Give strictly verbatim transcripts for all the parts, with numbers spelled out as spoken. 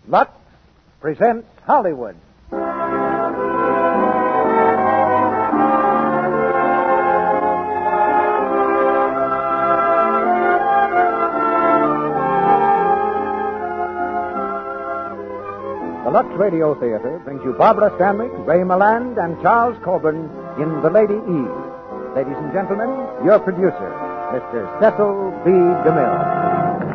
Lux presents Hollywood. The Lux Radio Theater brings you Barbara Stanwyck, Ray Milland, and Charles Coburn in The Lady Eve. Ladies and gentlemen, your producer, Mister Cecil B. DeMille.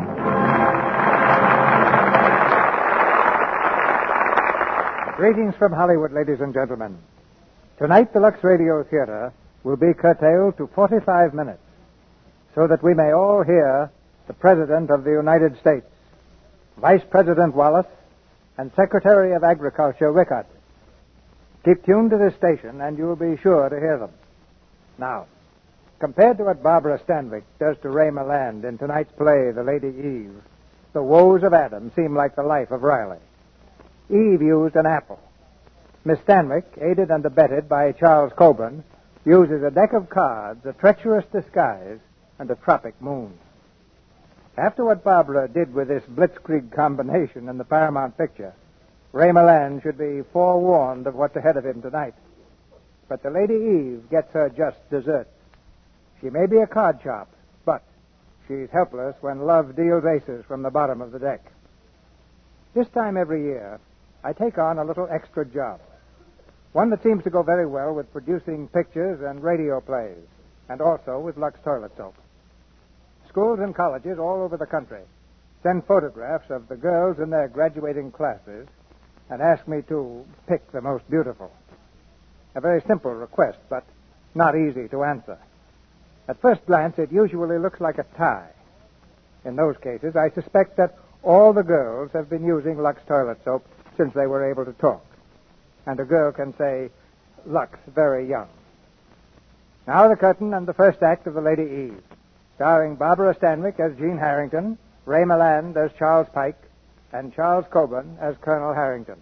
Greetings from Hollywood, ladies and gentlemen. Tonight, the Lux Radio Theater will be curtailed to forty-five minutes so that we may all hear the President of the United States, Vice President Wallace, and Secretary of Agriculture Rickard. Keep tuned to this station, and you'll be sure to hear them. Now, compared to what Barbara Stanwyck does to Ray Milland in tonight's play, The Lady Eve, the woes of Adam seem like the life of Riley. Eve used an apple. Miss Stanwyck, aided and abetted by Charles Coburn, uses a deck of cards, a treacherous disguise, and a tropic moon. After what Barbara did with this blitzkrieg combination in the Paramount picture, Ray Milland should be forewarned of what's ahead of him tonight. But the Lady Eve gets her just desserts. She may be a card sharp, but she's helpless when love deals aces from the bottom of the deck. This time every year, I take on a little extra job, one that seems to go very well with producing pictures and radio plays, and also with Lux Toilet Soap. Schools and colleges all over the country send photographs of the girls in their graduating classes and ask me to pick the most beautiful. A very simple request, but not easy to answer. At first glance, it usually looks like a tie. In those cases, I suspect that all the girls have been using Lux Toilet Soap since they were able to talk. And a girl can say, Lux, very young. Now the curtain and the first act of The Lady Eve, starring Barbara Stanwyck as Jean Harrington, Ray Milland as Charles Pike, and Charles Coburn as Colonel Harrington.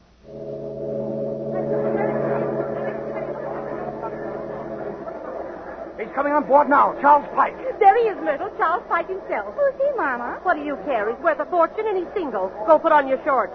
He's coming on board now, Charles Pike. There he is, Myrtle, Charles Pike himself. Who's he, Mama? What do you care? He's worth a fortune and he's single. Go put on your shorts.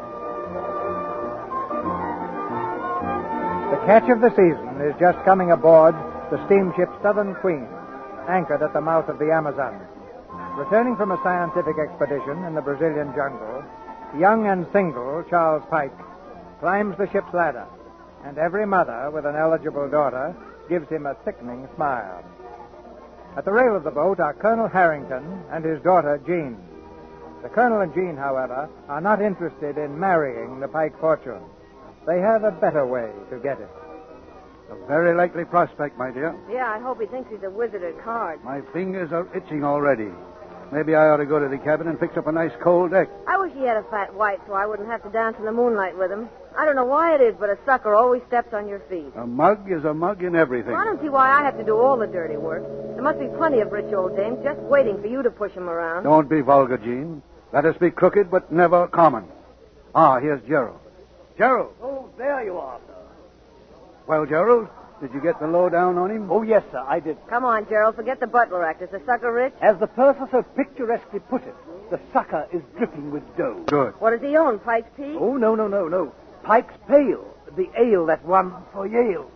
The catch of the season is just coming aboard the steamship Southern Queen, anchored at the mouth of the Amazon. Returning from a scientific expedition in the Brazilian jungle, young and single Charles Pike climbs the ship's ladder, and every mother with an eligible daughter gives him a sickening smile. At the rail of the boat are Colonel Harrington and his daughter, Jean. The Colonel and Jean, however, are not interested in marrying the Pike fortune. They have a better way to get it. A very likely prospect, my dear. Yeah, I hope he thinks he's a wizard at cards. My fingers are itching already. Maybe I ought to go to the cabin and fix up a nice cold deck. I wish he had a fat wife so I wouldn't have to dance in the moonlight with him. I don't know why it is, but a sucker always steps on your feet. A mug is a mug in everything. Well, I don't see why I have to do all the dirty work. There must be plenty of rich old dames just waiting for you to push them around. Don't be vulgar, Jean. Let us be crooked, but never common. Ah, here's Gerald. Gerald. Oh, there you are, sir. Well, Gerald, did you get the lowdown on him? Oh, yes, sir, I did. Come on, Gerald, forget the butler act. Is the sucker rich? As the purser so picturesquely put it, the sucker is dripping with dough. Good. What does he own, Pike's Peak? Oh, no, no, no, no. Pike's Pale, the ale that won for Yale.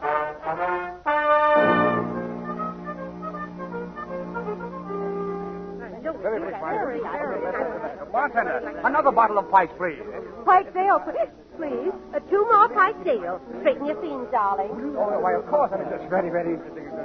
Bartender, another bottle of Pike's, please. Pike's Ale, please. Uh, two more Pike's Ale. Straighten your seams, darling. Oh, why, of course. I mean, just ready, ready.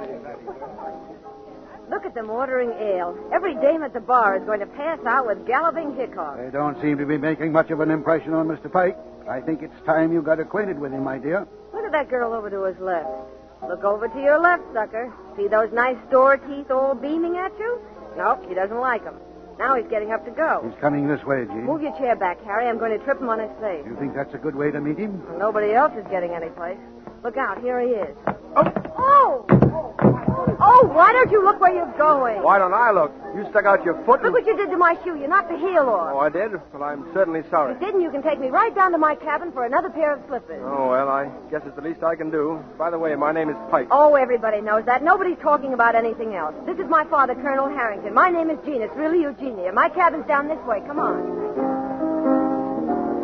Look at them ordering ale. Every dame at the bar is going to pass out with galloping hiccups. They don't seem to be making much of an impression on Mister Pike. I think it's time you got acquainted with him, my dear. Look at that girl over to his left. Look over to your left, sucker. See those nice store teeth all beaming at you? Nope, she doesn't like them. Now he's getting up to go. He's coming this way, Jean. Move your chair back, Harry. I'm going to trip him on his face. You think that's a good way to meet him? Well, nobody else is getting any place. Look out. Here he is. Oh! Oh! Oh, why don't you look where you're going? Why don't I look? You stuck out your foot and... Look what you did to my shoe. You knocked the heel off. Oh, I did? Well, I'm certainly sorry. If you didn't, you can take me right down to my cabin for another pair of slippers. Oh, well, I guess it's the least I can do. By the way, my name is Pike. Oh, everybody knows that. Nobody's talking about anything else. This is my father, Colonel Harrington. My name is Jean. It's really Eugenia. My cabin's down this way. Come on.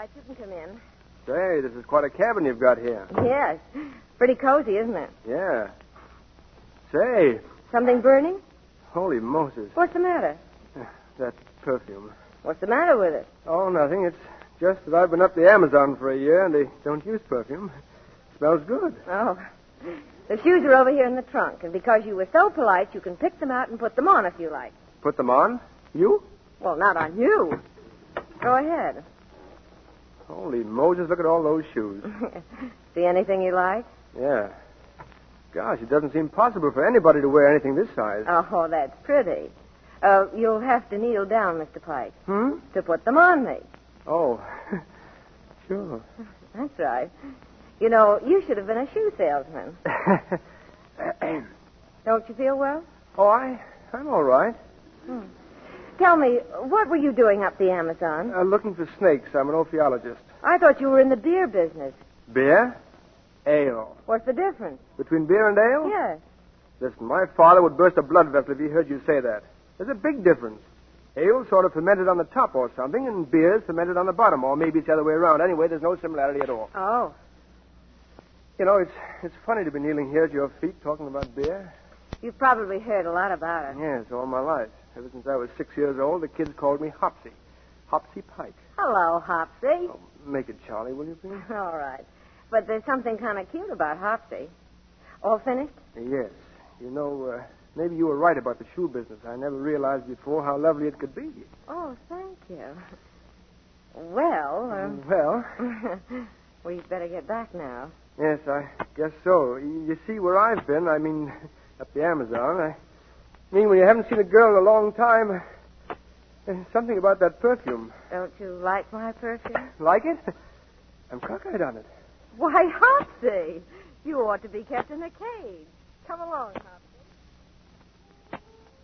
right. You can come in. Say, this is quite a cabin you've got here. Yes. Pretty cozy, isn't it? Yeah. Say, Something burning? holy Moses. What's the matter? That perfume. What's the matter with it? Oh, nothing. It's just that I've been up the Amazon for a year and they don't use perfume. Smells good. Oh. The shoes are over here in the trunk, and because you were so polite, you can pick them out and put them on if you like. Put them on? You? Well, not on you. Go ahead. Holy Moses, look at all those shoes. See anything you like? Yeah. Gosh, it doesn't seem possible for anybody to wear anything this size. Oh, that's pretty. Uh, you'll have to kneel down, Mister Pike, Hmm? to put them on me. Oh. Sure. That's right. You know, you should have been a shoe salesman. Don't you feel well? Oh, I, I'm all right. Hmm. Tell me, what were you doing up the Amazon? Uh, looking for snakes. I'm an ophiologist. I thought you were in the beer business. Beer? Ale. What's the difference? Between beer and ale? Yes. Listen, my father would burst a blood vessel if he heard you say that. There's a big difference. Ale sort of fermented on the top or something, and beer's fermented on the bottom, or maybe it's the other way around. Anyway, there's no similarity at all. Oh. You know, it's it's funny to be kneeling here at your feet talking about beer. You've probably heard a lot about it. Yes, all my life. Ever since I was six years old, the kids called me Hopsy. Hopsy Pike. Hello, Hopsy. Oh, make it Charlie, will you, please? All right. But there's something kind of cute about Hopsy. All finished? Yes. You know, uh, maybe you were right about the shoe business. I never realized before how lovely it could be. Oh, thank you. Well, um... Well, we'd better get back now. yes, I guess so. You you see, where I've been, I mean, up the Amazon, I mean, when you haven't seen a girl in a long time, there's something about that perfume. Don't you like my perfume? Like it? I'm cockeyed on it. Why, Hopsy, you ought to be kept in a cage. Come along, Hopsy.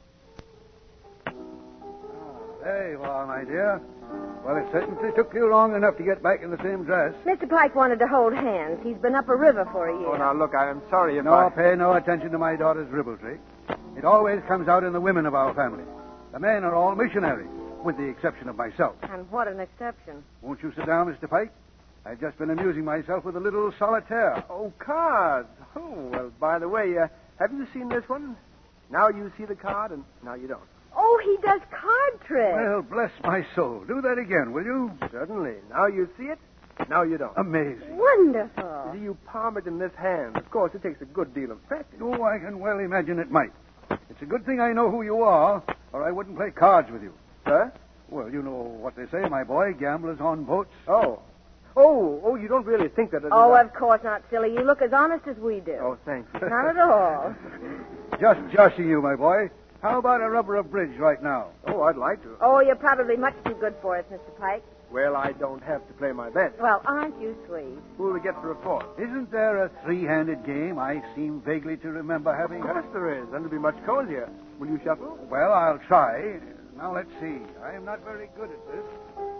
There you are, my dear. Well, it certainly took you long enough to get back in the same dress. Mister Pike wanted to hold hands. He's been up a river for a year. Oh, now, look, I'm sorry if No, I... pay no attention to my daughter's ribaldry. It always comes out in the women of our family. The men are all missionaries, with the exception of myself. And what an exception. Won't you sit down, Mister Pike? I've just been amusing myself with a little solitaire. Oh, cards. Oh, well, by the way, uh, have you seen this one? Now you see the card, and now you don't. Oh, he does card tricks. Well, bless my soul. Do that again, will you? Certainly. Now you see it, now you don't. Amazing. Wonderful. You see, you palm it in this hand. Of course, it takes a good deal of practice. Oh, I can well imagine it might. It's a good thing I know who you are, or I wouldn't play cards with you. Huh? Well, you know what they say, my boy. Gamblers on boats. Oh. Oh, oh, you don't really think that... Oh, of course not, silly. You look as honest as we do. Oh, thank you. Not at all. Just joshing you, my boy. How about a rubber of bridge right now? Oh, I'd like to. Oh, you're probably much too good for us, Mister Pike. Well, I don't have to play my best. Well, aren't you sweet? Who'll we get for a fourth? Isn't there a three-handed game? I seem vaguely to remember having... Of course there is. Then it'll be much cozier. Will you shuffle? Well, I'll try. Now, let's see. I am not very good at this.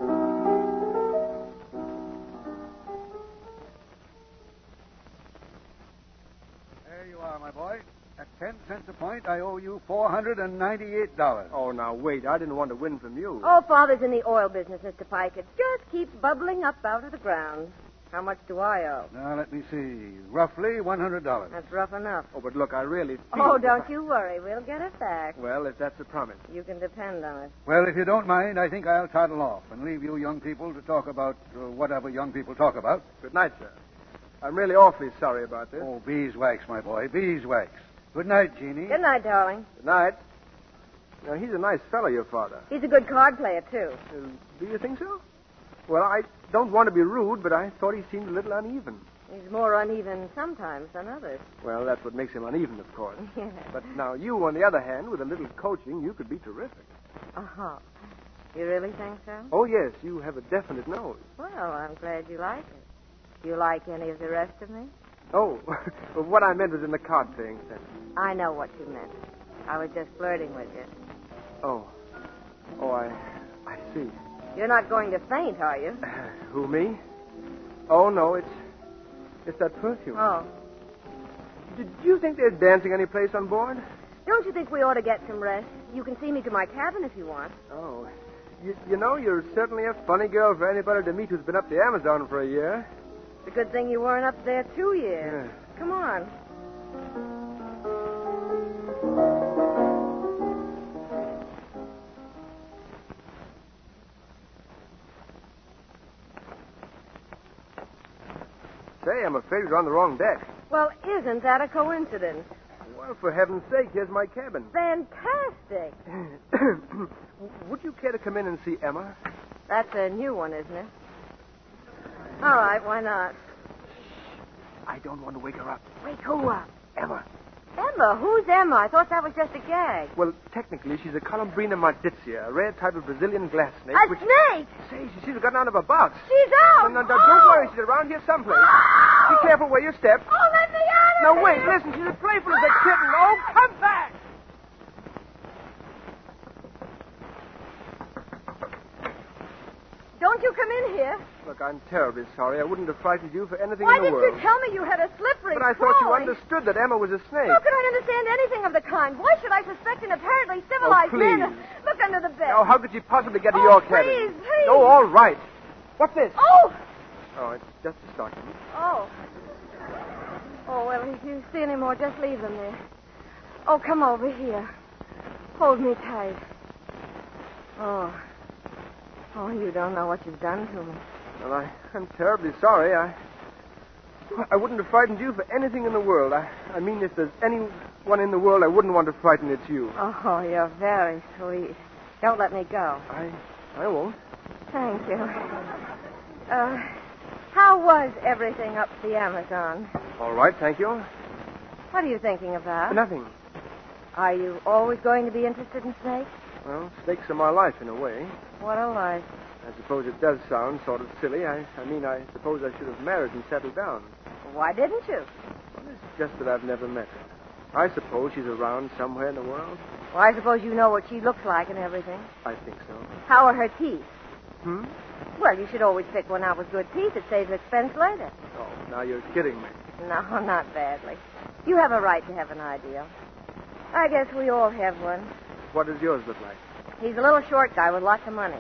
There you are, my boy. At ten cents a point, I owe you four hundred ninety-eight dollars. Oh, now, wait. I didn't want to win from you. Oh, Father's in the oil business, Mister Pike. It just keeps bubbling up out of the ground. How much do I owe? Now, let me see. Roughly one hundred dollars. That's rough enough. Oh, but look, I really feel... Oh, don't you worry. We'll get it back. Well, if that's a promise. You can depend on it. Well, if you don't mind, I think I'll toddle off and leave you young people to talk about uh, whatever young people talk about. Good night, sir. I'm really awfully sorry about this. Oh, beeswax, my boy, beeswax. Good night, Jeannie. Good night, darling. Good night. Now, he's a nice fellow, your father. He's a good card player, too. Uh, do you think so? Well, I don't want to be rude, but I thought he seemed a little uneven. He's more uneven sometimes than others. Well, that's what makes him uneven, of course. Yeah. But now you, on the other hand, with a little coaching, you could be terrific. Uh-huh. You really think so? Oh, yes, you have a definite nose. Well, I'm glad you like it. Do you like any of the rest of me? Oh, well, what I meant was in the card-playing sense. I know what you meant. I was just flirting with you. Oh. Oh, I... I see. You're not going to faint, are you? Uh, who, me? Oh, no, it's... It's that perfume. Oh. Did you think there's dancing any place on board? Don't you think we ought to get some rest? You can see me to my cabin if you want. Oh. You, you know, you're certainly a funny girl for anybody to meet who's been up the Amazon for a year. It's a good thing you weren't up there two years. Yeah. Come on. Say, I'm afraid we're on the wrong deck. Well, isn't that a coincidence? Well, for heaven's sake, here's my cabin. Fantastic. Would you care to come in and see Emma? That's a new one, isn't it? All right, why not? I don't want to wake her up. Wake who up? Emma. Emma? Who's Emma? I thought that was just a gag. Well, technically, she's a Columbrina marditzia, a rare type of Brazilian glass snake. A which... snake? Say, she seems to have gotten out of her box. She's out. No, no, no, oh. don't worry. She's around here someplace. Oh. Be careful where you step. Oh, let me out of Now, here. wait, listen. She's as playful as a kitten. Oh, come back. Don't you come in here. Look, I'm terribly sorry. I wouldn't have frightened you for anything Why in the didn't world. you tell me you had a slippery But I thought you crawling? understood that Emma was a snake. How could I understand anything of the kind? Why should I suspect an apparently civilized Oh, man? please. Look under the bed. Now, how could she possibly get to Oh, your please, cabin? please. Oh, all right. What's this? Oh! Oh, it's just a stocking. Oh. Oh, well, if you see any more, just leave them there. Oh, come over here. Hold me tight. Oh. Oh, you don't know what you've done to me. Well, I, I'm terribly sorry. I I wouldn't have frightened you for anything in the world. I, I mean, if there's anyone in the world I wouldn't want to frighten, it's you. Oh, you're very sweet. Don't let me go. I I won't. Thank you. Uh, how was everything up the Amazon? All right, thank you. What are you thinking about? Nothing. Are you always going to be interested in snakes? Well, snakes are my life in a way. What a life. I suppose it does sound sort of silly. I, I mean, I suppose I should have married and settled down. Why didn't you? Well, it's just that I've never met her. I suppose she's around somewhere in the world. Well, I suppose you know what she looks like and everything. I think so. How are her teeth? Hmm? Well, you should always pick one out with good teeth. It saves expense later. Oh, now you're kidding me. No, not badly. You have a right to have an ideal. I guess we all have one. What does yours look like? He's a little short guy with lots of money.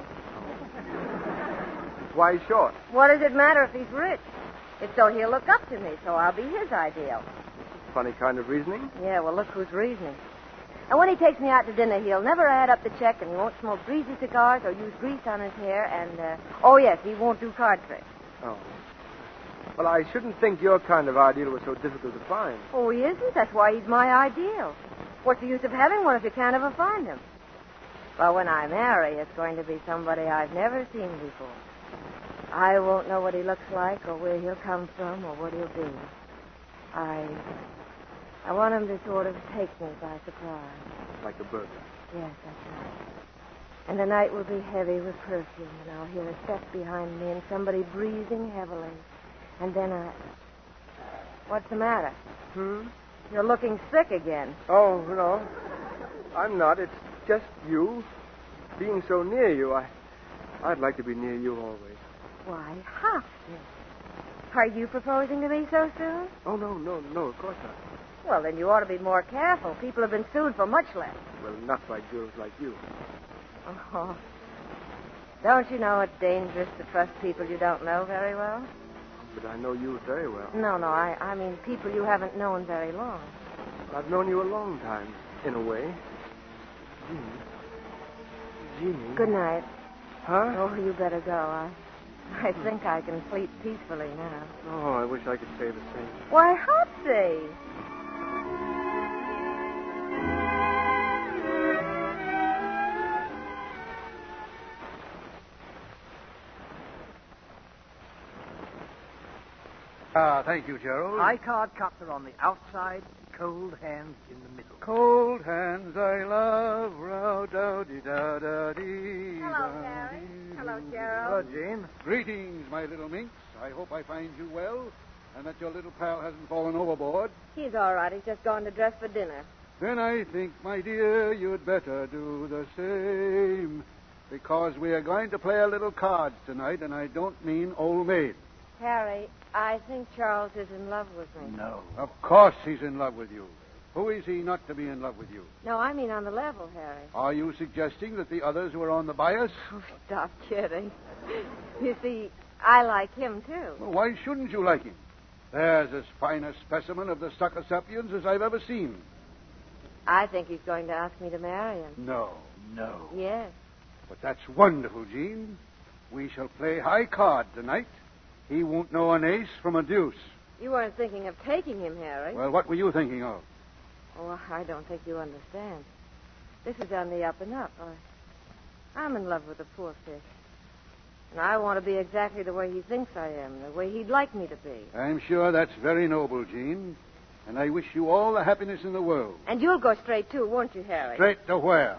Why short? What does it matter if he's rich? It's so he'll look up to me, so I'll be his ideal. Funny kind of reasoning. Yeah, well, look who's reasoning. And when he takes me out to dinner, he'll never add up the check, and he won't smoke greasy cigars or use grease on his hair, and, uh, oh, yes, he won't do card tricks. Oh. Well, I shouldn't think your kind of ideal was so difficult to find. Oh, he isn't. That's why he's my ideal. What's the use of having one if you can't ever find him? Well, when I marry, it's going to be somebody I've never seen before. I won't know what he looks like or where he'll come from or what he'll do. I... I want him to sort of take me by surprise. Like a burglar. Yes, that's right. And the night will be heavy with perfume, and I'll hear a step behind me and somebody breathing heavily. And then I... What's the matter? Hmm? You're looking sick again. Oh, no. I'm not. It's just you. Being so near you, I... I'd like to be near you always. Why, Hopkins. Are you proposing to me so soon? Oh, no, no, no, of course not. Well, then you ought to be more careful. People have been sued for much less. Well, not by girls like you. Oh. Don't you know it's dangerous to trust people you don't know very well? But I know you very well. No, no, I, I mean people you haven't known very long. I've known you a long time, in a way. Jeannie. Jeannie. Good night. Huh? Oh, you better go. I, I think I can sleep peacefully now. Oh, I wish I could say the same. Why, Hopsy. Ah, thank you, Gerald. High card cups are on the outside, cold hands in the middle. Cold hands I love, row dow dee da da dee. Hello, Harry. Hello, Hello, Gerald. Jane. Greetings, my little minx. I hope I find you well, and that your little pal hasn't fallen overboard. He's all right. He's just gone to dress for dinner. Then I think, my dear, you'd better do the same, because we are going to play a little cards tonight, and I don't mean old maid. Harry, I think Charles is in love with me. No. Of course he's in love with you. Who is he not to be in love with you? No, I mean on the level, Harry. Are you suggesting that the others were on the bias? Oh, stop kidding. You see, I like him, too. Well, why shouldn't you like him? There's as fine a specimen of the sucker sapiens as I've ever seen. I think he's going to ask me to marry him. No, no. Yes. But that's wonderful, Jean. We shall play high card tonight. He won't know an ace from a deuce. You weren't thinking of taking him, Harry. Well, what were you thinking of? Oh, I don't think you understand. This is on the up and up. I, I'm in love with the poor fish. And I want to be exactly the way he thinks I am, the way he'd like me to be. I'm sure that's very noble, Jean. And I wish you all the happiness in the world. And you'll go straight, too, won't you, Harry? Straight to where?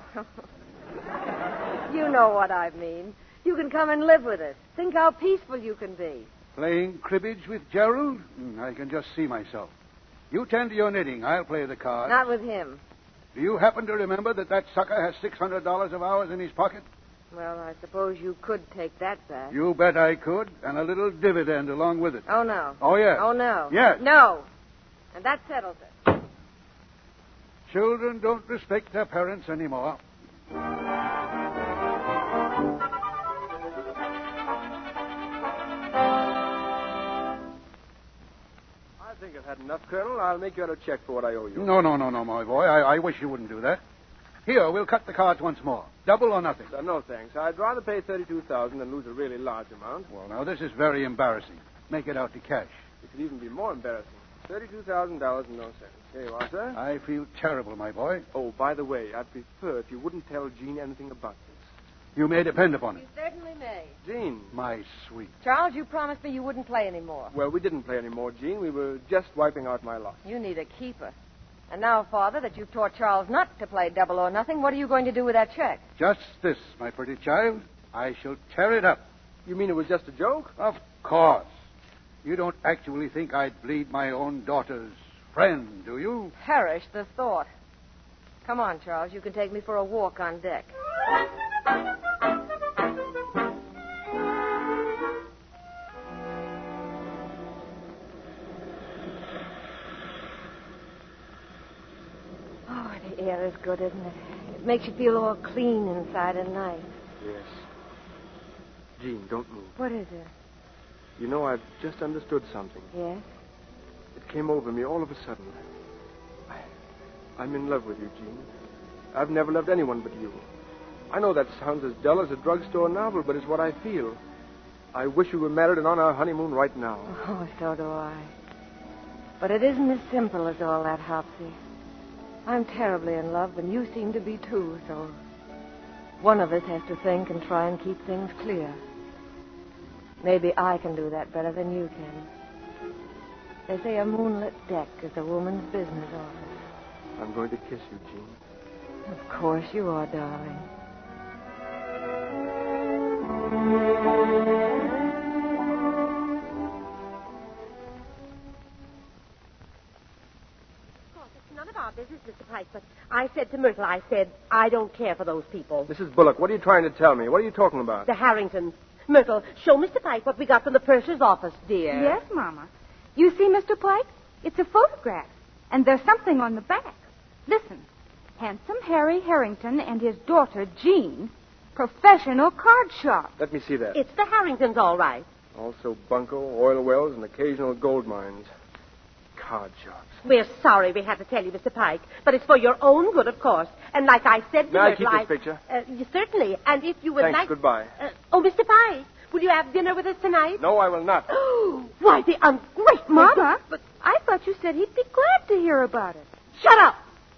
You know what I mean. You can come and live with us. Think how peaceful you can be. Playing cribbage with Gerald? Mm, I can just see myself. You tend to your knitting. I'll play the cards. Not with him. Do you happen to remember that that sucker has six hundred dollars of ours in his pocket? Well, I suppose you could take that back. You bet I could, and a little dividend along with it. Oh, no. Oh, yes. Oh, no. Yes. No. And that settles it. Children don't respect their parents anymore. I think I've had enough, Colonel. I'll make you out a check for what I owe you. No, no, no, no, my boy. I, I wish you wouldn't do that. Here, we'll cut the cards once more. Double or nothing. Uh, no, thanks. I'd rather pay thirty-two thousand dollars than lose a really large amount. Well, now, this is very embarrassing. Make it out to cash. It could even be more embarrassing. thirty-two thousand dollars and no cents. Here you are, sir. I feel terrible, my boy. Oh, by the way, I'd prefer if you wouldn't tell Jean anything about this. You may depend upon You it. certainly may. Jean. My sweet. Charles, you promised me you wouldn't play anymore. Well, we didn't play anymore, Jean. We were just wiping out my lot. You need a keeper. And now, Father, that you've taught Charles not to play double or nothing, what are you going to do with that check? Just this, my pretty child. I shall tear it up. You mean it was just a joke? Of course. You don't actually think I'd bleed my own daughter's friend, do you? Perish the thought. Come on, Charles. You can take me for a walk on deck. Oh, the air is good, isn't it? It makes you feel all clean inside and nice. Yes. Jean, don't move. What is it? You know, I've just understood something. Yes? It came over me all of a sudden. I, I'm in love with you, Jean. I've never loved anyone but you. I know that sounds as dull as a drugstore novel, but it's what I feel. I wish we were married and on our honeymoon right now. Oh, so do I. But it isn't as simple as all that, Hopsy. I'm terribly in love, and you seem to be too, so one of us has to think and try and keep things clear. Maybe I can do that better than you can. They say a moonlit deck is a woman's business office. I'm going to kiss you, Jean. Of course you are, darling. None of our business, Mister Pike, but I said to Myrtle, I said, I don't care for those people. Missus Bullock, what are you trying to tell me? What are you talking about? The Harringtons. Myrtle, show Mister Pike what we got from the purser's office, dear. Yes, Mama. You see, Mister Pike? It's a photograph, and there's something on the back. Listen. Handsome Harry Harrington and his daughter, Jean, professional card shop. Let me see that. It's the Harringtons, all right. Also bunco, oil wells, and occasional gold mines. Card shops. We're sorry we had to tell you, Mister Pike, but it's for your own good, of course. And like I said to May I Myrtle, keep this picture? Uh, you- certainly. And if you would Thanks, like... goodbye. Uh, oh, Mister Pike, will you have dinner with us tonight? No, I will not. Why, the ungrateful... Mama, but I thought you said he'd be glad to hear about it. Shut up!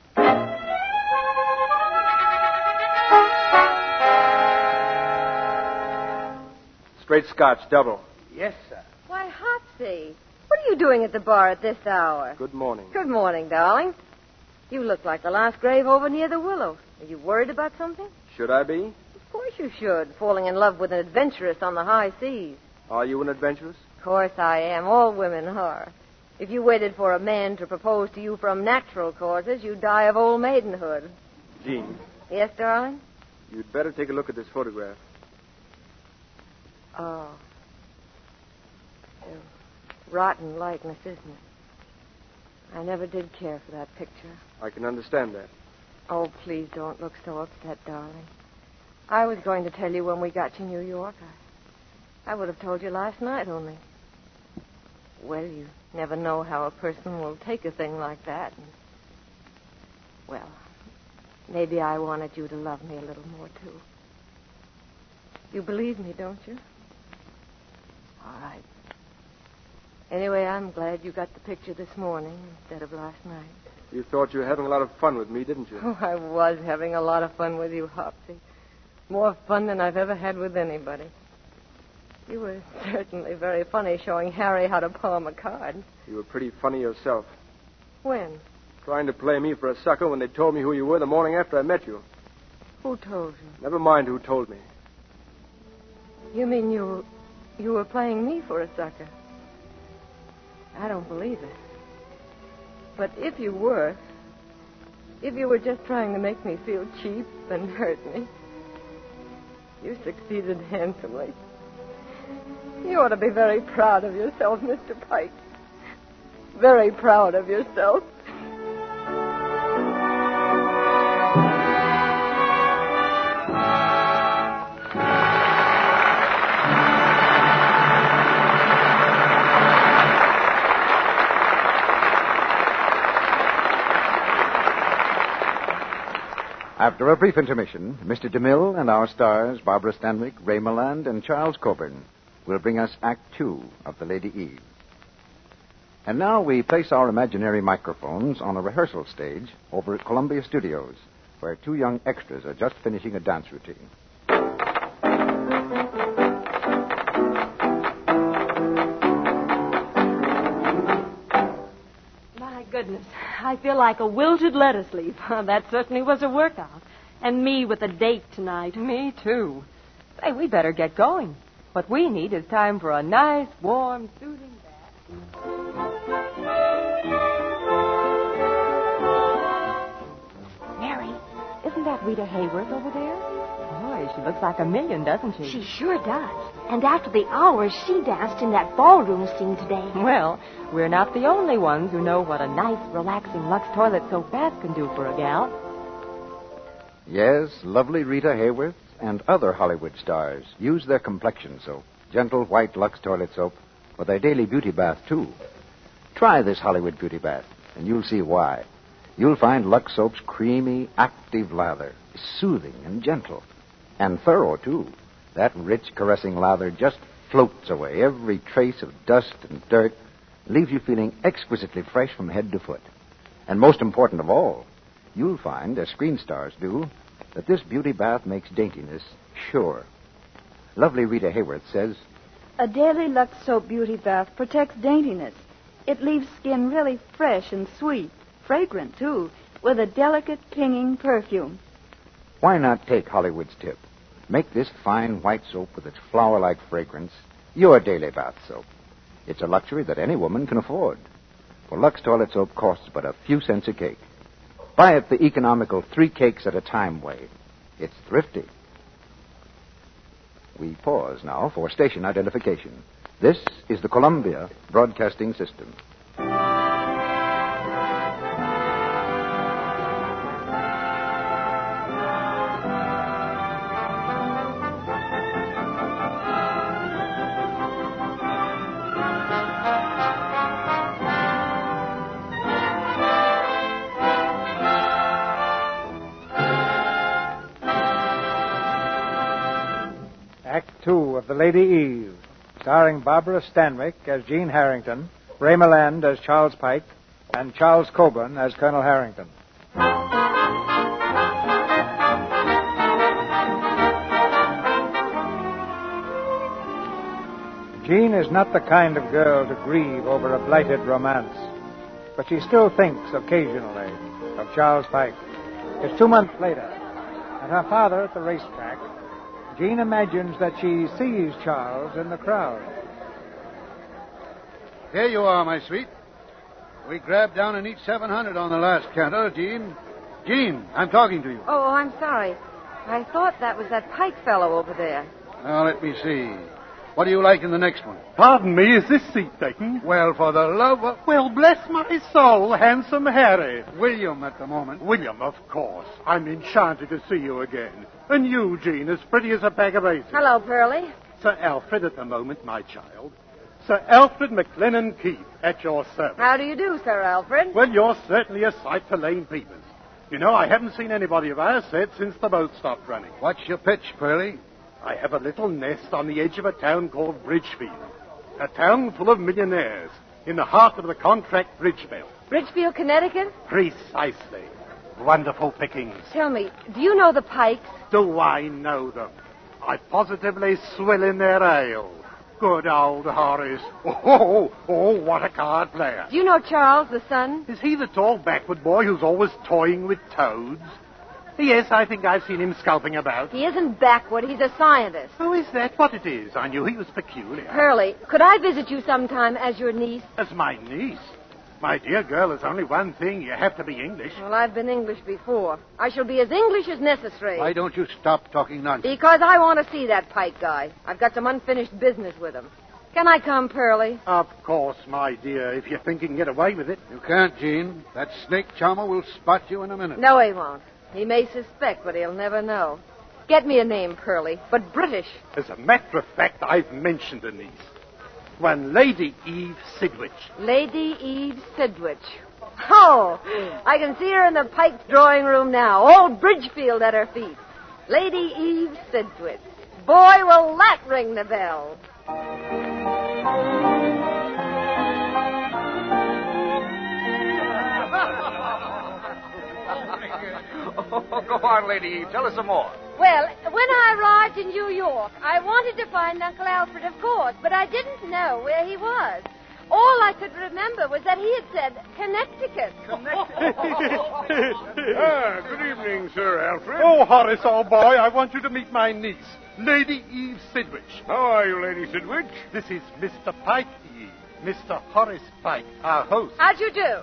Straight scotch, double. Yes, sir. Why, Hopsy, what are you doing at the bar at this hour? Good morning. Good morning, darling. You look like the last grave over near the willow. Are you worried about something? Should I be? Of course you should, falling in love with an adventuress on the high seas. Are you an adventuress? Of course I am. All women are. If you waited for a man to propose to you from natural causes, you'd die of old maidenhood. Jean, Yes, darling? you'd better take a look at this photograph. Oh. A rotten likeness, isn't it? I never did care for that picture. I can understand that. Oh, please don't look so upset, darling. I was going to tell you when we got to New York. I, I would have told you last night only. Well, you never know how a person will take a thing like that. And, well, maybe I wanted you to love me a little more, too. You believe me, don't you? All right. Anyway, I'm glad you got the picture this morning instead of last night. You thought you were having a lot of fun with me, didn't you? Oh, I was having a lot of fun with you, Hopsy. More fun than I've ever had with anybody. You were certainly very funny showing Harry how to palm a card. You were pretty funny yourself. When? Trying to play me for a sucker when they told me who you were the morning after I met you. Who told you? Never mind who told me. You mean you, you were playing me for a sucker? I don't believe it. But if you were, if you were just trying to make me feel cheap and hurt me, you succeeded handsomely. You ought to be very proud of yourself, Mister Pike. Very proud of yourself. After a brief intermission, Mister DeMille and our stars, Barbara Stanwyck, Ray Milland, and Charles Coburn, will bring us Act Two of The Lady Eve. And now we place our imaginary microphones on a rehearsal stage over at Columbia Studios, where two young extras are just finishing a dance routine. My goodness, I feel like a wilted lettuce leaf. That certainly was a workout. And me with a date tonight. Me, too. Say, we better get going. What we need is time for a nice, warm, soothing bath. Mary, isn't that Rita Hayworth over there? Boy, she looks like a million, doesn't she? She sure does. And after the hours, she danced in that ballroom scene today. Well, we're not the only ones who know what a nice, relaxing Lux toilet soap bath can do for a gal. Yes, lovely Rita Hayworth and other Hollywood stars use their complexion soap, gentle white Lux toilet soap, for their daily beauty bath, too. Try this Hollywood beauty bath, and you'll see why. You'll find Lux soap's creamy, active lather is soothing and gentle, and thorough, too. That rich, caressing lather just floats away every trace of dust and dirt, leaves you feeling exquisitely fresh from head to foot. And most important of all, you'll find, as screen stars do, that this beauty bath makes daintiness sure. Lovely Rita Hayworth says, A daily Lux soap beauty bath protects daintiness. It leaves skin really fresh and sweet, fragrant, too, with a delicate, clinging perfume. Why not take Hollywood's tip? Make this fine white soap with its flower-like fragrance your daily bath soap. It's a luxury that any woman can afford. For Lux toilet soap costs but a few cents a cake. Buy it the economical three cakes at a time way. It's thrifty. We pause now for station identification. This is the Columbia Broadcasting System. Act Two of The Lady Eve, starring Barbara Stanwyck as Jean Harrington, Ray Milland as Charles Pike, and Charles Coburn as Colonel Harrington. Jean is not the kind of girl to grieve over a blighted romance, but she still thinks occasionally of Charles Pike. It's two months later. At her father at the racetrack, Jean imagines that she sees Charles in the crowd. Here you are, my sweet. We grabbed down an each seven hundred on the last canter, Jean. Jean, I'm talking to you. Oh, I'm sorry. I thought that was that Pike fellow over there. Now, let me see. What do you like in the next one? Pardon me, is this seat taken? Well, for the love of... Well, bless my soul, handsome Harry. William at the moment. William, of course. I'm enchanted to see you again. And you, Jean, as pretty as a bag of raisins. Hello, Pearlie. Sir Alfred at the moment, my child. Sir Alfred McLennan Keith, at your service. How do you do, Sir Alfred? Well, you're certainly a sight for lame peepers. You know, I haven't seen anybody of our set since the boat stopped running. What's your pitch, Pearlie? I have a little nest on the edge of a town called Bridgefield. A town full of millionaires, in the heart of the contract bridge belt. Bridgefield, Connecticut? Precisely. Wonderful pickings. Tell me, do you know the Pikes? Do I know them? I positively swill in their ale. Good old Horace. Oh, oh, oh, what a card player. Do you know Charles, the son? Is he the tall backward boy who's always toying with toads? Yes, I think I've seen him skulking about. He isn't backward. He's a scientist. Oh, is that what it is? I knew he was peculiar. Pearlie, could I visit you sometime as your niece? As my niece? My dear girl, there's only one thing. You have to be English. Well, I've been English before. I shall be as English as necessary. Why don't you stop talking nonsense? Because I want to see that Pike guy. I've got some unfinished business with him. Can I come, Pearlie? Of course, my dear, if you think you can get away with it. You can't, Jean. That snake charmer will spot you in a minute. No, he won't. He may suspect, but he'll never know. Get me a name, Pearlie, but British. As a matter of fact, I've mentioned a niece. One Lady Eve Sidwich. Lady Eve Sidwich. Oh, I can see her in the Pike's drawing room now. Old Bridgefield at her feet. Lady Eve Sidwich. Boy, will that ring the bell. Oh, go on, Lady Eve. Tell us some more. Well, when I arrived in New York, I wanted to find Uncle Alfred, of course, but I didn't know where he was. All I could remember was that he had said Connecticut. Ah, good evening, Sir Alfred. Oh, Horace, old boy, I want you to meet my niece, Lady Eve Sidwich. How are you, Lady Sidwich? This is Mister Pike, Eve. Mister Horace Pike, our host. How'd you do?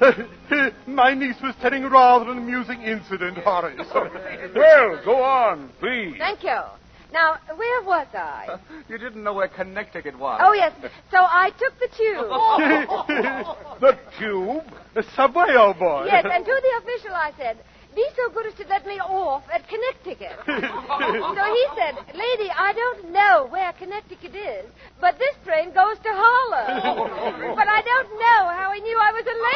My niece was telling rather an amusing incident, Horace. Well, go on, please. Thank you. Now, where was I? You didn't know where Connecticut was. Oh, yes. So I took the tube. The tube? The subway, old boy. Yes, and to the official I said, be so good as to let me off at Connecticut. So he said, lady, I don't know where Connecticut is, but this train goes to Harlem. But I don't know how he knew I was a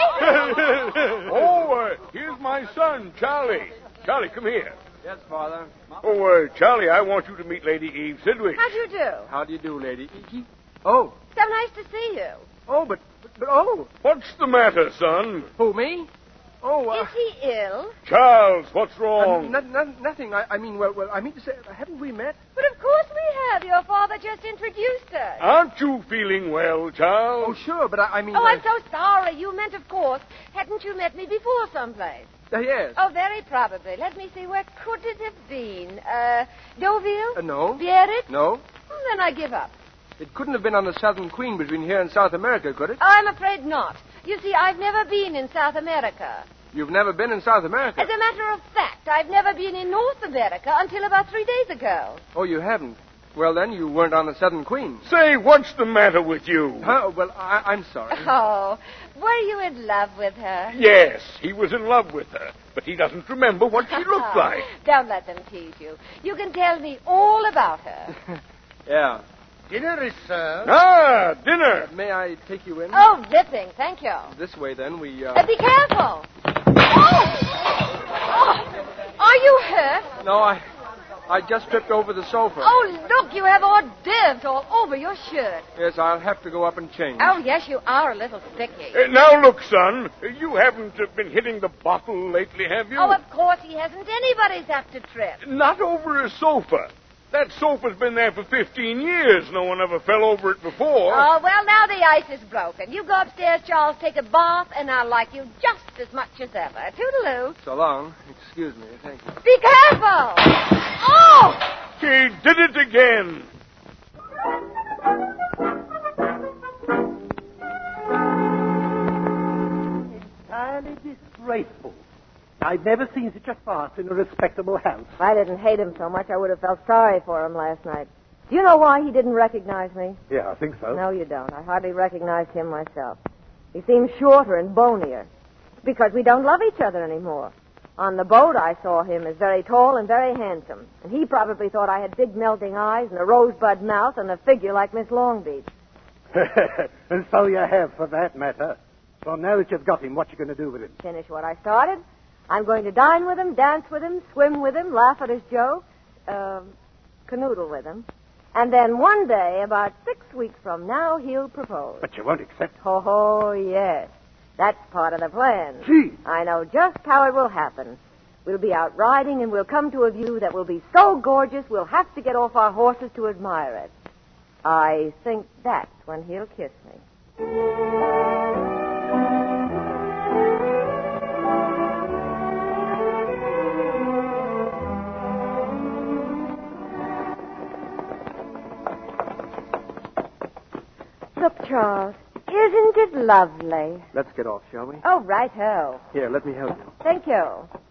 lady. Oh, uh, here's my son, Charlie. Charlie, come here. Yes, Father. Oh, uh, Charlie, I want you to meet Lady Eve Sidwich. How do you do? How do you do, Lady Eve? Oh. So nice to see you. Oh, but, but, but oh. What's the matter, son? Who, me? Oh, uh... Is he ill? Charles, what's wrong? Uh, n- n- nothing. I, I mean, well, well, I mean to say, haven't we met? But of course we have. Your father just introduced us. Aren't you feeling well, Charles? Oh, sure, but I, I mean... Oh, I... I'm so sorry. You meant, of course. Hadn't you met me before someplace? Uh, yes. Oh, very probably. Let me see. Where could it have been? Uh, Deauville? Uh, no. Biarritz? No. Well, then I give up. It couldn't have been on the Southern Queen between here and South America, could it? Oh, I'm afraid not. You see, I've never been in South America. You've never been in South America? As a matter of fact, I've never been in North America until about three days ago. Oh, you haven't? Well, then, you weren't on the Southern Queen. Say, what's the matter with you? Huh? Well, I, I'm sorry. Oh, were you in love with her? Yes, he was in love with her, but he doesn't remember what she looked like. Don't let them tease you. You can tell me all about her. Yeah. Dinner is served. Ah, dinner. May I take you in? Oh, ripping. Thank you. This way, then, we, uh... Uh, be careful. Oh! Oh! Are you hurt? No, I... I just tripped over the sofa. Oh, look, you have hors d'oeuvres all over your shirt. Yes, I'll have to go up and change. Oh, yes, you are a little sticky. Uh, now, look, son, you haven't uh, been hitting the bottle lately, have you? Oh, of course he hasn't. Anybody's have to trip. Not over a sofa. That sofa's been there for fifteen years. No one ever fell over it before. Oh, well, now the ice is broken. You go upstairs, Charles, take a bath, and I'll like you just as much as ever. Toodaloo. So long. Excuse me. Thank you. Be careful! Oh! He did it again. Entirely disgraceful. I've never seen such a farce in a respectable house. If I didn't hate him so much, I would have felt sorry for him last night. Do you know why he didn't recognize me? Yeah, I think so. No, you don't. I hardly recognized him myself. He seems shorter and bonier. Because we don't love each other anymore. On the boat, I saw him as very tall and very handsome. And he probably thought I had big melting eyes and a rosebud mouth and a figure like Miss Longbeach. And so you have, for that matter. So now that you've got him, what you going to do with him? Finish what I started. I'm going to dine with him, dance with him, swim with him, laugh at his jokes, uh, canoodle with him. And then one day, about six weeks from now, he'll propose. But you won't accept. Oh, oh yes. That's part of the plan. Gee. I know just how it will happen. We'll be out riding, and we'll come to a view that will be so gorgeous we'll have to get off our horses to admire it. I think that's when he'll kiss me. Look, Charles, isn't it lovely? Let's get off, shall we? Oh, right-ho. Here, let me help you. Thank you.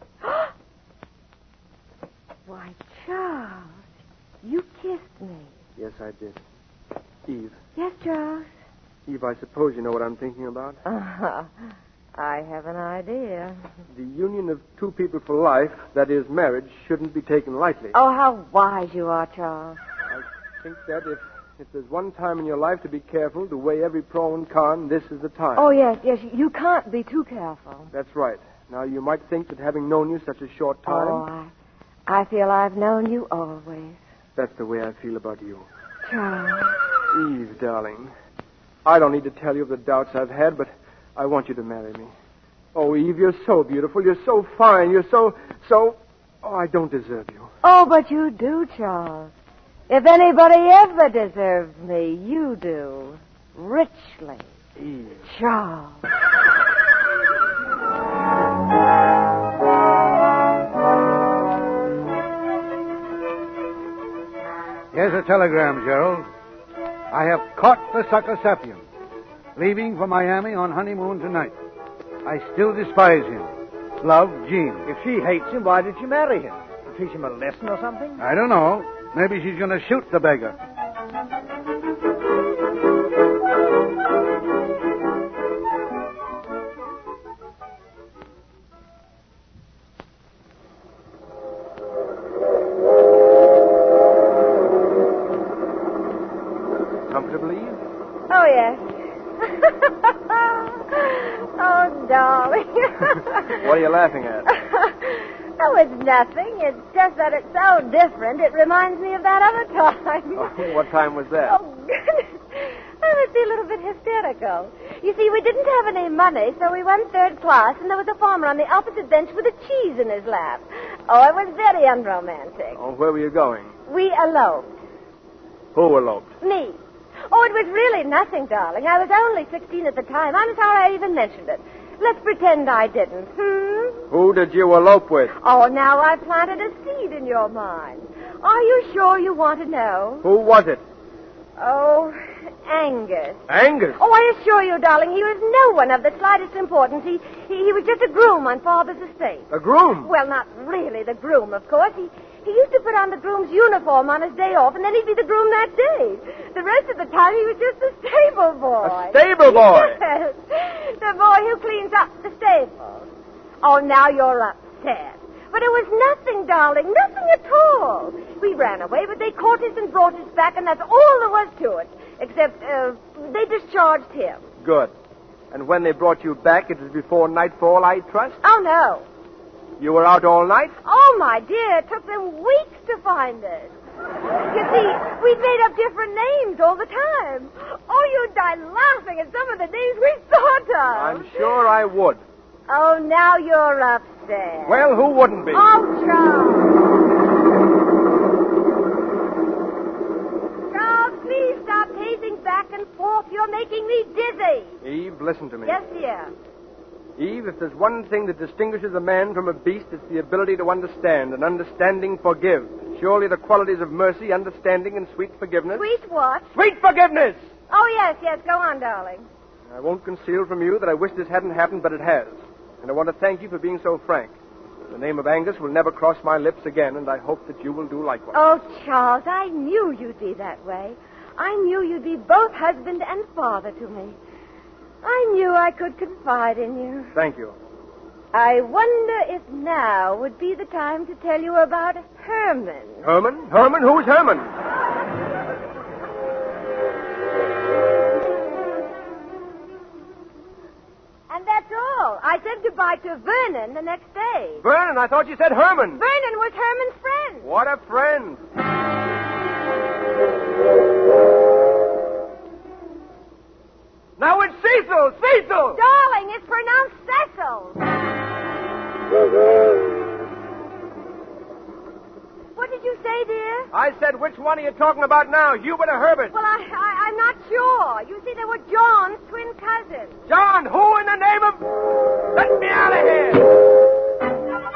Why, Charles, you kissed me. Yes, I did. Eve. Yes, Charles? Eve, I suppose you know what I'm thinking about. Uh, I have an idea. The union of two people for life, that is, marriage, shouldn't be taken lightly. Oh, how wise you are, Charles. I think that if... If there's one time in your life to be careful, to weigh every pro and con, this is the time. Oh, yes, yes. You can't be too careful. That's right. Now, you might think that having known you such a short time... Oh, I, I feel I've known you always. That's the way I feel about you. Charles. Eve, darling, I don't need to tell you of the doubts I've had, but I want you to marry me. Oh, Eve, you're so beautiful. You're so fine. You're so, so... Oh, I don't deserve you. Oh, but you do, Charles. If anybody ever deserves me, you do. Richly. Eve. Charles. Here's a telegram, Gerald. I have caught the sucker Sapien, leaving for Miami on honeymoon tonight. I still despise him. Love, Jean. If she hates him, why did she marry him? To teach him a lesson or something? I don't know. Maybe she's going to shoot the beggar. Comfortable, Eve? Oh, yes. Oh, darling. What are you laughing at? Oh, it's nothing. It's just that it's so different. It reminds me of that other time. Oh, what time was that? Oh, goodness. I must be a little bit hysterical. You see, we didn't have any money, so we went third class, and there was a farmer on the opposite bench with a cheese in his lap. Oh, it was very unromantic. Oh, where were you going? We eloped. Who eloped? Me. Oh, it was really nothing, darling. I was only sixteen at the time. I'm sorry I even mentioned it. Let's pretend I didn't. Hmm? Who did you elope with? Oh, now I've planted a seed in your mind. Are you sure you want to know? Who was it? Oh, Angus. Angus? Oh, I assure you, darling, he was no one of the slightest importance. He, he, he was just a groom on Father's estate. A groom? Well, not really the groom, of course. He, he used to put on the groom's uniform on his day off, and then he'd be the groom that day. The rest of the time, he was just a stable boy. A stable boy? Yes. The boy who cleans up the stables. Oh, now you're upset. But it was nothing, darling, nothing at all. We ran away, but they caught us and brought us back, and that's all there was to it. Except, uh, they discharged him. Good. And when they brought you back, it was before nightfall, I trust? Oh, no. You were out all night? Oh, my dear, it took them weeks to find us. You see, we made up different names all the time. Oh, you'd die laughing at some of the names we thought of. I'm sure I would. Oh, now you're upset. Well, who wouldn't be? Oh, Charles. Charles, please stop pacing back and forth. You're making me dizzy. Eve, listen to me. Yes, dear. Eve, if there's one thing that distinguishes a man from a beast, it's the ability to understand, and understanding forgive. Surely the qualities of mercy, understanding, and sweet forgiveness. Sweet what? Sweet forgiveness! Oh, yes, yes. Go on, darling. I won't conceal from you that I wish this hadn't happened, but it has. And I want to thank you for being so frank. The name of Angus will never cross my lips again, and I hope that you will do likewise. Oh, Charles, I knew you'd be that way. I knew you'd be both husband and father to me. I knew I could confide in you. Thank you. I wonder if now would be the time to tell you about Herman. Herman? Herman? Who's Herman? And that's all. I said goodbye to Vernon the next day. Vernon? I thought you said Herman. Vernon was Herman's friend. What a friend. Now it's Cecil! Cecil! Darling, it's pronounced Cecil. What did you say, dear? I said, which one are you talking about now, Hubert or Herbert? Well, I, I, I'm not sure. You see, they were John's twin cousins. John, who in the name of... Let me out of here!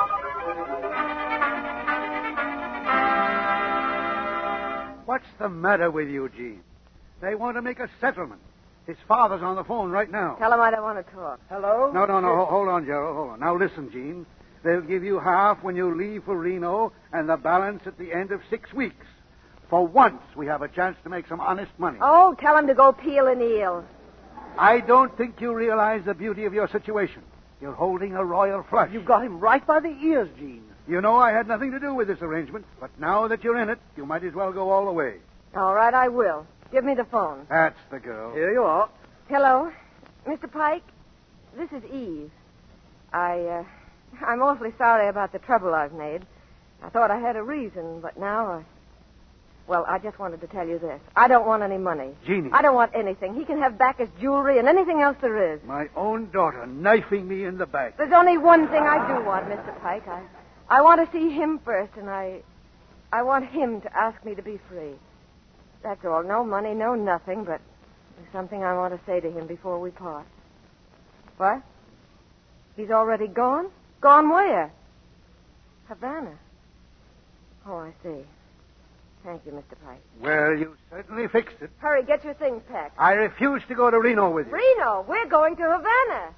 What's the matter with you, Gene? They want to make a settlement. His father's on the phone right now. Tell him I don't want to talk. Hello? No, no, no. Ho- hold on, Gerald. Hold on. Now, listen, Gene. They'll give you half when you leave for Reno and the balance at the end of six weeks. For once, we have a chance to make some honest money. Oh, tell him to go peel an eel. I don't think you realize the beauty of your situation. You're holding a royal flush. You got him right by the ears, Gene. You know I had nothing to do with this arrangement, but now that you're in it, you might as well go all the way. All right, I will. Give me the phone. That's the girl. Here you are. Hello, Mister Pike. This is Eve. I, uh, I'm awfully sorry about the trouble I've made. I thought I had a reason, but now I... Well, I just wanted to tell you this. I don't want any money. Jeannie. I don't want anything. He can have back his jewelry and anything else there is. My own daughter knifing me in the back. There's only one thing I do want, Mister Pike. I, I want to see him first, and I, I want him to ask me to be free. That's all. No money, no nothing, but there's something I want to say to him before we part. What? He's already gone? Gone where? Havana. Oh, I see. Thank you, Mister Pike. Well, you certainly fixed it. Hurry, get your things packed. I refuse to go to Reno with you. Reno? We're going to Havana.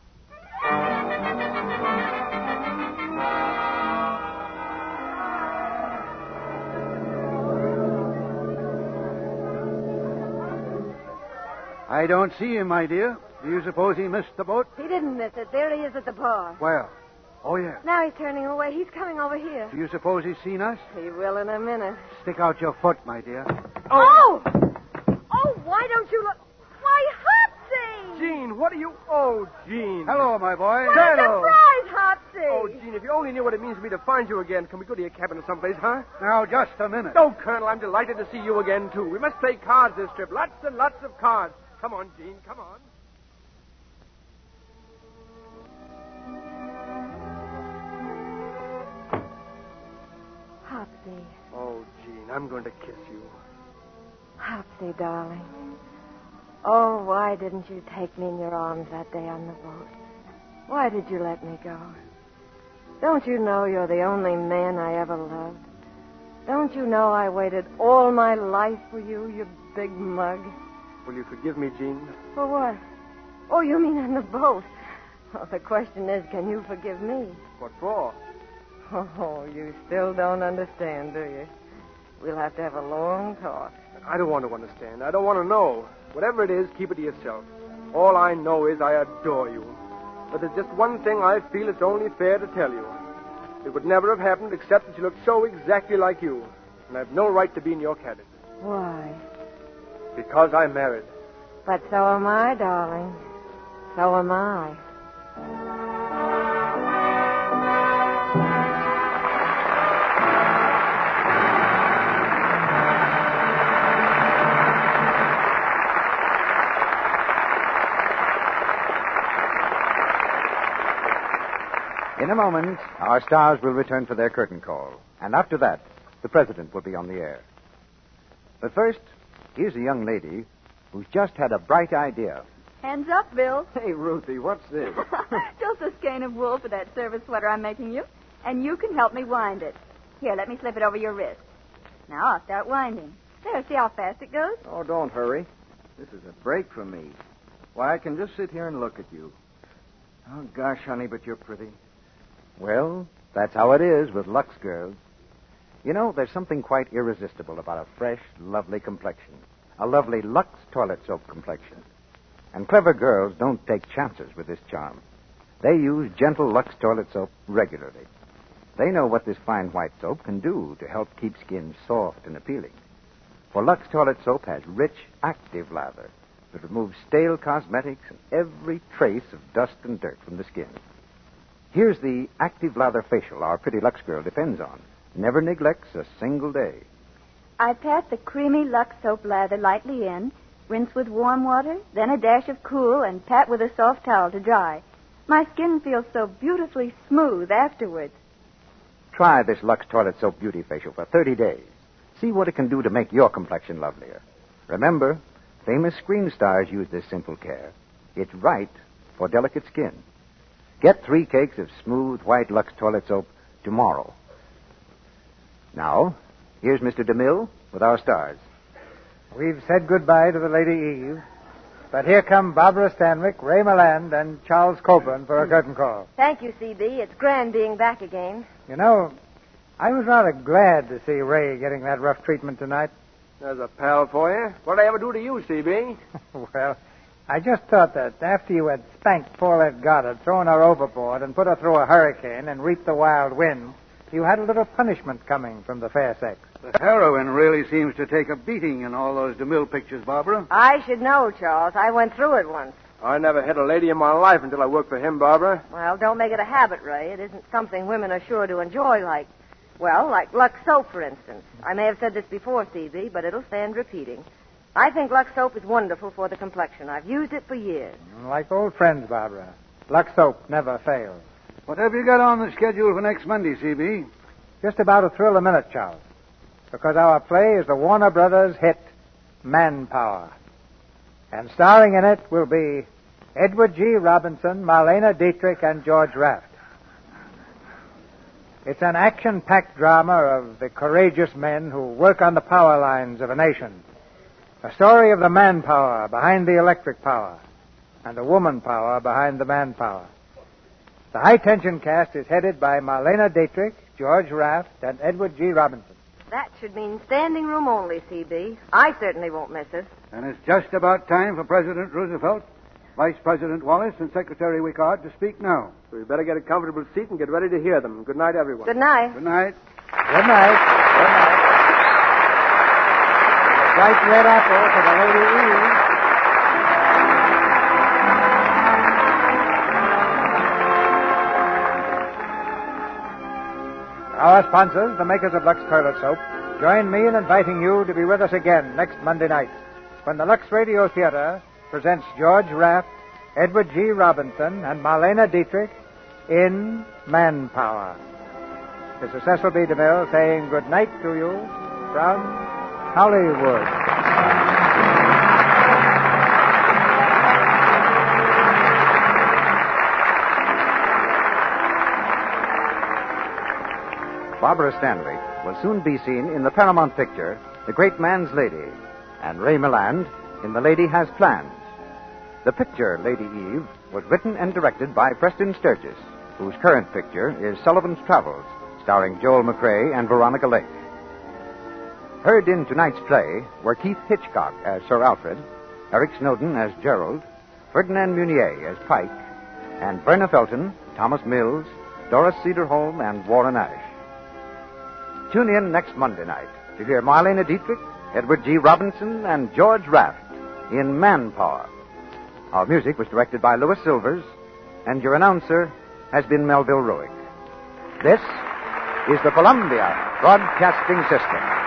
I don't see him, my dear. Do you suppose he missed the boat? He didn't miss it. There he is at the bar. Well, oh, yeah. Now he's turning away. He's coming over here. Do you suppose he's seen us? He will in a minute. Stick out your foot, my dear. Oh! Oh, why don't you look... Why, Hopsy! Gene, what are you... Oh, Gene. Hello, my boy. What a surprise, Hopsy! Oh, Gene, if you only knew what it means for me to find you again. Can we go to your cabin or someplace, huh? Now, just a minute. Oh, Colonel, I'm delighted to see you again, too. We must play cards this trip. Lots and lots of cards. Come on, Gene, come on. Hopsy. Oh, Gene, I'm going to kiss you. Hopsy, darling. Oh, why didn't you take me in your arms that day on the boat? Why did you let me go? Don't you know you're the only man I ever loved? Don't you know I waited all my life for you, you big mug? Will you forgive me, Gene? For what? Oh, you mean on the boat? Well, the question is, can you forgive me? What for? Oh, you still don't understand, do you? We'll have to have a long talk. I don't want to understand. I don't want to know. Whatever it is, keep it to yourself. All I know is I adore you. But there's just one thing I feel it's only fair to tell you. It would never have happened except that you look so exactly like you. And I've no right to be in your cabin. Why? Because I'm married. But so am I, darling. So am I. In a moment, our stars will return for their curtain call. And after that, the president will be on the air. But first, here's a young lady who's just had a bright idea. Hands up, Bill. Hey, Ruthie, what's this? Just a skein of wool for that service sweater I'm making you, and you can help me wind it. Here, let me slip it over your wrist. Now I'll start winding. There, see how fast it goes? Oh, don't hurry. This is a break for me. Why, I can just sit here and look at you. Oh, gosh, honey, but you're pretty. Well, That's how it is with Lux girls. You know, there's something quite irresistible about a fresh, lovely complexion. A lovely Lux toilet soap complexion. And clever girls don't take chances with this charm. They use gentle Lux toilet soap regularly. They know what this fine white soap can do to help keep skin soft and appealing. For Lux toilet soap has rich, active lather that removes stale cosmetics and every trace of dust and dirt from the skin. Here's the active lather facial our pretty Lux girl depends on. Never neglects a single day. I pat the creamy Lux soap lather lightly in, rinse with warm water, then a dash of cool, and pat with a soft towel to dry. My skin feels so beautifully smooth afterwards. Try this Lux Toilet Soap Beauty Facial for thirty days. See what it can do to make your complexion lovelier. Remember, famous screen stars use this simple care. It's right for delicate skin. Get three cakes of smooth white Lux Toilet Soap tomorrow. Now, here's Mister DeMille with our stars. We've said goodbye to the Lady Eve, but here come Barbara Stanwyck, Ray Milland, and Charles Coburn for a curtain call. Thank you, C B. It's grand being back again. You know, I was rather glad to see Ray getting that rough treatment tonight. There's a pal for you. What did I ever do to you, C B? Well, I just thought that after you had spanked Paulette Goddard, thrown her overboard, and put her through a hurricane and reaped the wild wind, you had a little punishment coming from the fair sex. The heroine really seems to take a beating in all those DeMille pictures, Barbara. I should know, Charles. I went through it once. I never had a lady in my life until I worked for him, Barbara. Well, don't make it a habit, Ray. It isn't something women are sure to enjoy like, well, like Lux soap, for instance. I may have said this before, C B, but it'll stand repeating. I think Lux soap is wonderful for the complexion. I've used it for years. Like old friends, Barbara. Lux soap never fails. What have you got on the schedule for next Monday, C B? Just about a thrill a minute, Charles. Because our play is the Warner Brothers hit Manpower. And starring in it will be Edward G. Robinson, Marlena Dietrich, and George Raft. It's an action-packed drama of the courageous men who work on the power lines of a nation. A story of the manpower behind the electric power and the woman power behind the manpower. The high-tension cast is headed by Marlena Dietrich, George Raft, and Edward G. Robinson. That should mean standing room only, C B. I certainly won't miss it. And it's just about time for President Roosevelt, Vice President Wallace, and Secretary Wickard to speak now. So we better get a comfortable seat and get ready to hear them. Good night, everyone. Good night. Good night. Good night. Good night. And a bright red apple for the Lady Eve. Our sponsors, the makers of Lux Toilet Soap, join me in inviting you to be with us again next Monday night when the Lux Radio Theater presents George Raft, Edward G. Robinson, and Marlena Dietrich in Manpower. This is Cecil B. DeMille saying good night to you from Hollywood. Barbara Stanwyck will soon be seen in the Paramount picture, The Great Man's Lady, and Ray Milland in The Lady Has Plans. The picture, Lady Eve, was written and directed by Preston Sturgis, whose current picture is Sullivan's Travels, starring Joel McCrea and Veronica Lake. Heard in tonight's play were Keith Hitchcock as Sir Alfred, Eric Snowden as Gerald, Ferdinand Munier as Pike, and Verna Felton, Thomas Mills, Doris Cederholm, and Warren Ash. Tune in next Monday night to hear Marlena Dietrich, Edward G. Robinson, and George Raft in Manpower. Our music was directed by Louis Silvers, and your announcer has been Melville Ruick. This is the Columbia Broadcasting System.